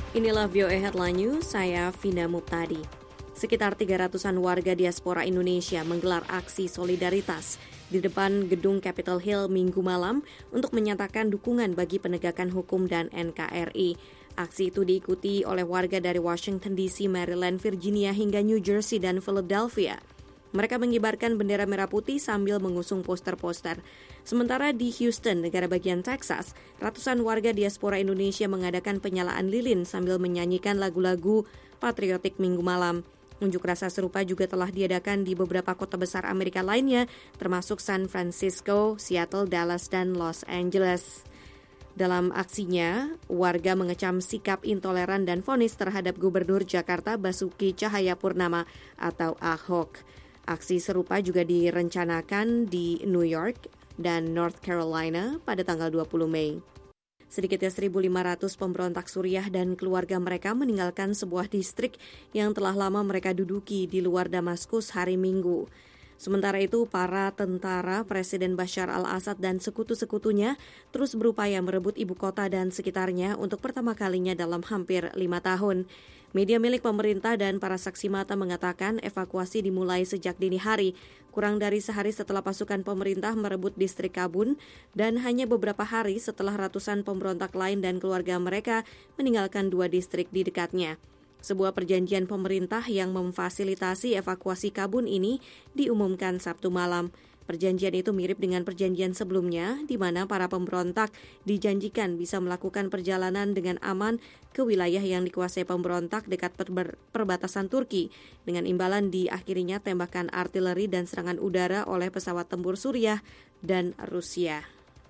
Inilah VOA Headline News, saya Vina Muptadi. Sekitar 300-an warga diaspora Indonesia menggelar aksi solidaritas di depan gedung Capitol Hill Minggu malam untuk menyatakan dukungan bagi penegakan hukum dan NKRI. Aksi itu diikuti oleh warga dari Washington DC, Maryland, Virginia hingga New Jersey dan Philadelphia. Mereka mengibarkan bendera merah putih sambil mengusung poster-poster. Sementara di Houston, negara bagian Texas, ratusan warga diaspora Indonesia mengadakan penyalaan lilin sambil menyanyikan lagu-lagu patriotik Minggu malam. Unjuk rasa serupa juga telah diadakan di beberapa kota besar Amerika lainnya, termasuk San Francisco, Seattle, Dallas, dan Los Angeles. Dalam aksinya, warga mengecam sikap intoleran dan vonis terhadap Gubernur Jakarta Basuki Cahayapurnama atau Ahok. Aksi serupa juga direncanakan di New York dan North Carolina pada tanggal 20 Mei. Sedikitnya 1.500 pemberontak Suriah dan keluarga mereka meninggalkan sebuah distrik yang telah lama mereka duduki di luar Damaskus hari Minggu. Sementara itu, para tentara Presiden Bashar al-Assad dan sekutu-sekutunya terus berupaya merebut ibu kota dan sekitarnya untuk pertama kalinya dalam hampir 5 tahun. Media milik pemerintah dan para saksi mata mengatakan evakuasi dimulai sejak dini hari, kurang dari sehari setelah pasukan pemerintah merebut distrik Kabun dan hanya beberapa hari setelah ratusan pemberontak lain dan keluarga mereka meninggalkan 2 distrik di dekatnya. Sebuah perjanjian pemerintah yang memfasilitasi evakuasi Kabun ini diumumkan Sabtu malam. Perjanjian itu mirip dengan perjanjian sebelumnya, di mana para pemberontak dijanjikan bisa melakukan perjalanan dengan aman ke wilayah yang dikuasai pemberontak dekat perbatasan Turki, dengan imbalan diakhirinya tembakan artileri dan serangan udara oleh pesawat tempur Suriah dan Rusia.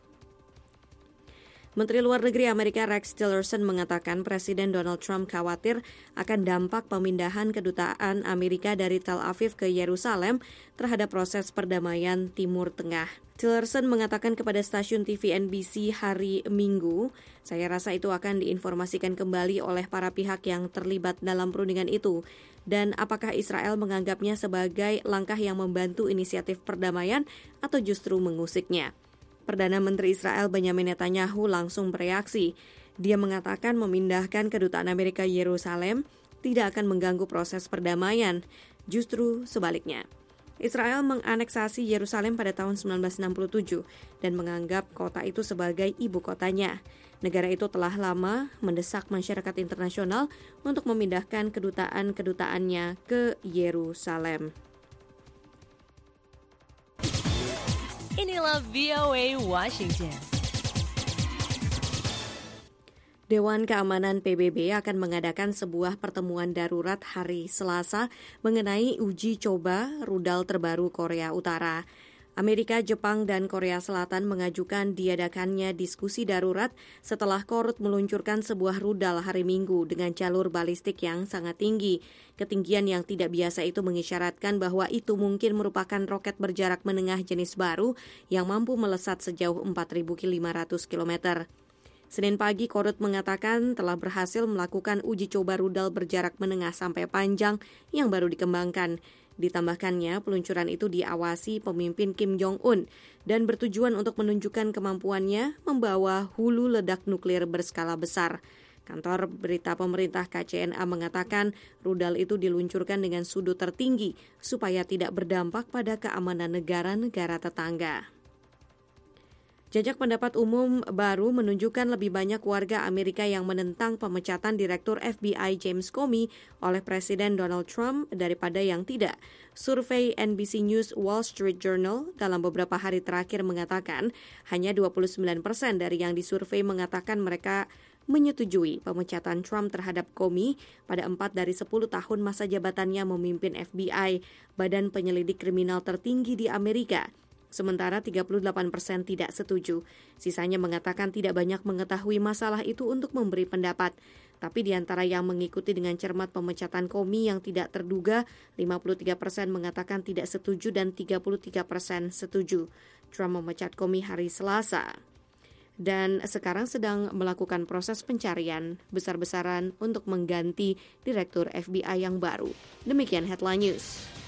Menteri Luar Negeri Amerika Rex Tillerson mengatakan Presiden Donald Trump khawatir akan dampak pemindahan kedutaan Amerika dari Tel Aviv ke Yerusalem terhadap proses perdamaian Timur Tengah. Tillerson mengatakan kepada stasiun TV NBC hari Minggu, "Saya rasa itu akan diinformasikan kembali oleh para pihak yang terlibat dalam perundingan itu. Dan apakah Israel menganggapnya sebagai langkah yang membantu inisiatif perdamaian atau justru mengusiknya?" Perdana Menteri Israel Benjamin Netanyahu langsung bereaksi. Dia mengatakan memindahkan kedutaan Amerika Yerusalem tidak akan mengganggu proses perdamaian, justru sebaliknya. Israel menganeksasi Yerusalem pada tahun 1967 dan menganggap kota itu sebagai ibu kotanya. Negara itu telah lama mendesak masyarakat internasional untuk memindahkan kedutaan-kedutaannya ke Yerusalem. Inilah VOA Washington. Dewan Keamanan PBB akan mengadakan sebuah pertemuan darurat hari Selasa mengenai uji coba rudal terbaru Korea Utara. Amerika, Jepang, dan Korea Selatan mengajukan diadakannya diskusi darurat setelah Korut meluncurkan sebuah rudal hari Minggu dengan jalur balistik yang sangat tinggi. Ketinggian yang tidak biasa itu mengisyaratkan bahwa itu mungkin merupakan roket berjarak menengah jenis baru yang mampu melesat sejauh 4.500 km. Senin pagi, Korut mengatakan telah berhasil melakukan uji coba rudal berjarak menengah sampai panjang yang baru dikembangkan. Ditambahkannya, peluncuran itu diawasi pemimpin Kim Jong-un dan bertujuan untuk menunjukkan kemampuannya membawa hulu ledak nuklir berskala besar. Kantor berita pemerintah KCNA mengatakan rudal itu diluncurkan dengan sudut tertinggi supaya tidak berdampak pada keamanan negara-negara tetangga. Jajak pendapat umum baru menunjukkan lebih banyak warga Amerika yang menentang pemecatan Direktur FBI James Comey oleh Presiden Donald Trump daripada yang tidak. Survei NBC News Wall Street Journal dalam beberapa hari terakhir mengatakan hanya 29% dari yang disurvei mengatakan mereka menyetujui pemecatan Trump terhadap Comey pada 4 dari 10 tahun masa jabatannya memimpin FBI, badan penyelidik kriminal tertinggi di Amerika. Sementara 38% tidak setuju. Sisanya mengatakan tidak banyak mengetahui masalah itu untuk memberi pendapat. Tapi di antara yang mengikuti dengan cermat pemecatan Comey yang tidak terduga, 53% mengatakan tidak setuju dan 33% setuju. Trump memecat Comey hari Selasa. Dan sekarang sedang melakukan proses pencarian besar-besaran untuk mengganti Direktur FBI yang baru. Demikian Headline News.